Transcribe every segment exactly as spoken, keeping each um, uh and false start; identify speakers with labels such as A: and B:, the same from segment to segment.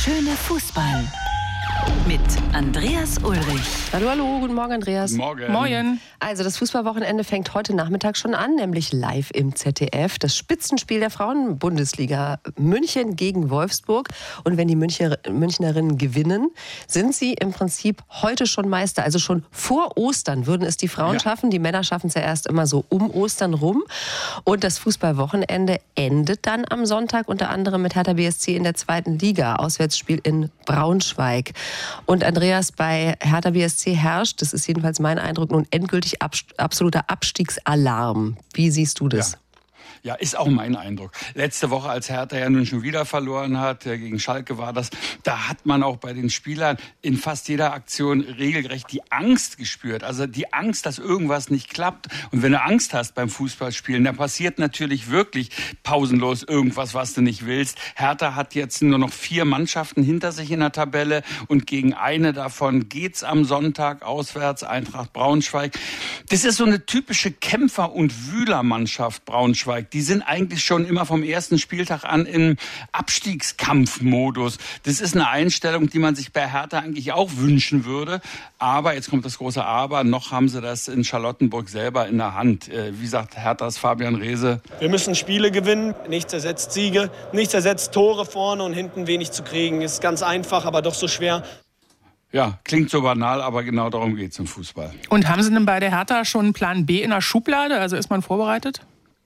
A: schöne Fußball mit Andreas Ulrich.
B: Hallo, hallo, guten Morgen, Andreas.
C: Morgen.
B: Morgen. Also das Fußballwochenende fängt heute Nachmittag schon an, nämlich live im Z D F. Das Spitzenspiel der Frauen-Bundesliga München gegen Wolfsburg. Und wenn die Müncher, Münchnerinnen gewinnen, sind sie im Prinzip heute schon Meister. Also schon vor Ostern würden es die Frauen ja. schaffen. Die Männer schaffen es ja erst immer so um Ostern rum. Und das Fußballwochenende endet dann am Sonntag unter anderem mit Hertha B S C in der zweiten Liga. Auswärtsspiel in Braunschweig. Und Andreas, bei Hertha B S C herrscht, das ist jedenfalls mein Eindruck, nun endgültig absoluter Abstiegsalarm. Wie siehst du das?
C: Ja. Ja, ist auch mein Eindruck. Letzte Woche, als Hertha ja nun schon wieder verloren hat, gegen Schalke war das, da hat man auch bei den Spielern in fast jeder Aktion regelrecht die Angst gespürt. Also die Angst, dass irgendwas nicht klappt. Und wenn du Angst hast beim Fußballspielen, dann passiert natürlich wirklich pausenlos irgendwas, was du nicht willst. Hertha hat jetzt nur noch vier Mannschaften hinter sich in der Tabelle und gegen eine davon geht's am Sonntag auswärts, Eintracht Braunschweig. Das ist so eine typische Kämpfer- und Wühlermannschaft, Braunschweig. Die sind eigentlich schon immer vom ersten Spieltag an im Abstiegskampfmodus. Das ist eine Einstellung, die man sich bei Hertha eigentlich auch wünschen würde. Aber, jetzt kommt das große Aber, noch haben sie das in Charlottenburg selber in der Hand. Wie sagt Herthas Fabian Reese?
D: Wir müssen Spiele gewinnen, nichts ersetzt Siege, nichts ersetzt Tore vorne und hinten wenig zu kriegen. Ist ganz einfach, aber doch so schwer.
C: Ja, klingt so banal, aber genau darum geht es im Fußball.
E: Und haben Sie denn bei der Hertha schon einen Plan B in der Schublade? Also ist man vorbereitet?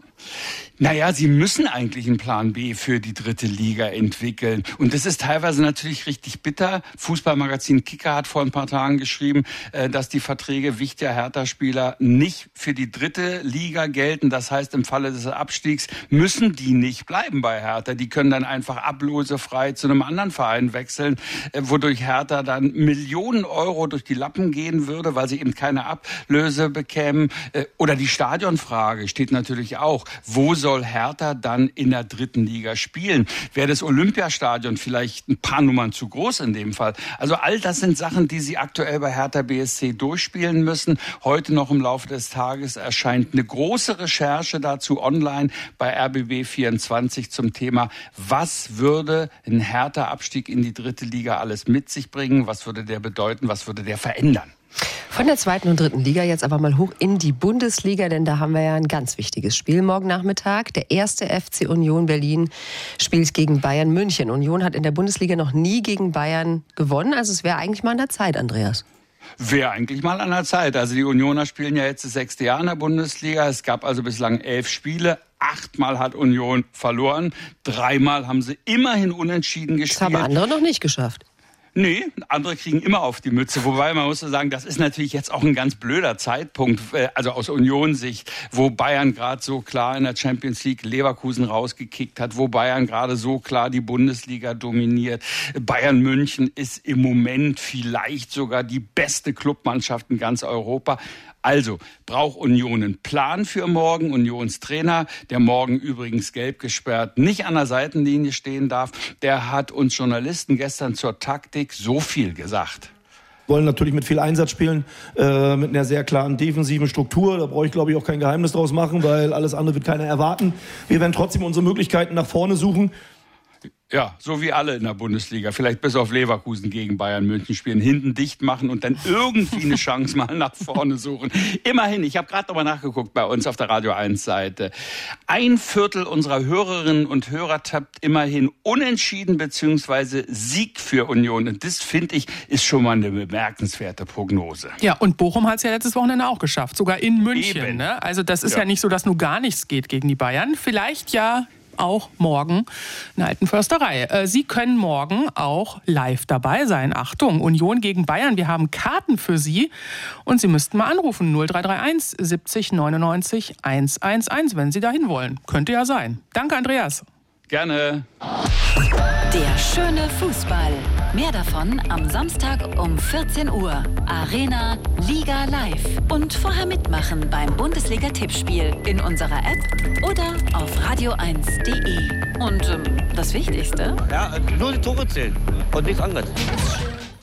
C: Naja, sie müssen eigentlich einen Plan B für die dritte Liga entwickeln. Und das ist teilweise natürlich richtig bitter. Fußballmagazin Kicker hat vor ein paar Tagen geschrieben, dass die Verträge wichtiger Hertha-Spieler nicht für die dritte Liga gelten. Das heißt, im Falle des Abstiegs müssen die nicht bleiben bei Hertha. Die können dann einfach ablosefrei zu einem anderen Verein wechseln, wodurch Hertha dann Millionen Euro durch die Lappen gehen würde, weil sie eben keine Ablöse bekämen. Oder die Stadionfrage steht natürlich auch. Wo soll Hertha dann in der dritten Liga spielen? Wäre das Olympiastadion vielleicht ein paar Nummern zu groß in dem Fall? Also all das sind Sachen, die sie aktuell bei Hertha B S C durchspielen müssen. Heute noch im Laufe des Tages erscheint eine große Recherche dazu online bei R B B vierundzwanzig zum Thema, was würde ein Hertha-Abstieg in die dritte Liga alles mit sich bringen? Was würde der bedeuten? Was würde der verändern?
B: Von der zweiten und dritten Liga jetzt aber mal hoch in die Bundesliga, denn da haben wir ja ein ganz wichtiges Spiel morgen Nachmittag. Der erste F C Union Berlin spielt gegen Bayern München. Union hat in der Bundesliga noch nie gegen Bayern gewonnen, also es wäre eigentlich mal an der Zeit, Andreas.
C: Wäre eigentlich mal an der Zeit. Also die Unioner spielen ja jetzt das sechste Jahr in der Bundesliga. Es gab also bislang elf Spiele. Achtmal hat Union verloren. Dreimal haben sie immerhin unentschieden gespielt.
B: Das haben andere noch nicht geschafft.
C: Nee, andere kriegen immer auf die Mütze. Wobei man muss so sagen, das ist natürlich jetzt auch ein ganz blöder Zeitpunkt, also aus Union-Sicht, wo Bayern gerade so klar in der Champions League Leverkusen rausgekickt hat, wo Bayern gerade so klar die Bundesliga dominiert. Bayern München ist im Moment vielleicht sogar die beste Clubmannschaft in ganz Europa. Also braucht Union einen Plan für morgen. Unionstrainer, der morgen übrigens gelb gesperrt nicht an der Seitenlinie stehen darf, der hat uns Journalisten gestern zur Taktik so viel gesagt.
F: Wir wollen natürlich mit viel Einsatz spielen, äh, mit einer sehr klaren defensiven Struktur. Da brauche ich, glaube ich, auch kein Geheimnis draus machen, weil alles andere wird keiner erwarten. Wir werden trotzdem unsere Möglichkeiten nach vorne suchen.
C: Ja, so wie alle in der Bundesliga. Vielleicht bis auf Leverkusen gegen Bayern München spielen, hinten dicht machen und dann irgendwie eine Chance mal nach vorne suchen. Immerhin, ich habe gerade nochmal nachgeguckt bei uns auf der Radio eins Seite. Ein Viertel unserer Hörerinnen und Hörer tappt immerhin unentschieden bzw. Sieg für Union. Und das, finde ich, ist schon mal eine bemerkenswerte Prognose.
E: Ja, und Bochum hat es ja letztes Wochenende auch geschafft, sogar in München. Ne? Also das ist ja. ja nicht so, dass nur gar nichts geht gegen die Bayern. Vielleicht ja auch morgen in der Alten Försterei. Sie können morgen auch live dabei sein. Achtung, Union gegen Bayern. Wir haben Karten für Sie und Sie müssten mal anrufen. null drei drei eins siebzig neunundneunzig hundertelf, wenn Sie dahin wollen. Könnte ja sein. Danke, Andreas.
C: Gerne.
A: Der schöne Fußball. Mehr davon am Samstag um vierzehn Uhr. Arena Liga Live. Und vorher mitmachen beim Bundesliga-Tippspiel in unserer App oder auf radio eins punkt de. Und ähm, das Wichtigste?
G: Ja, nur die Tore zählen und nichts anderes.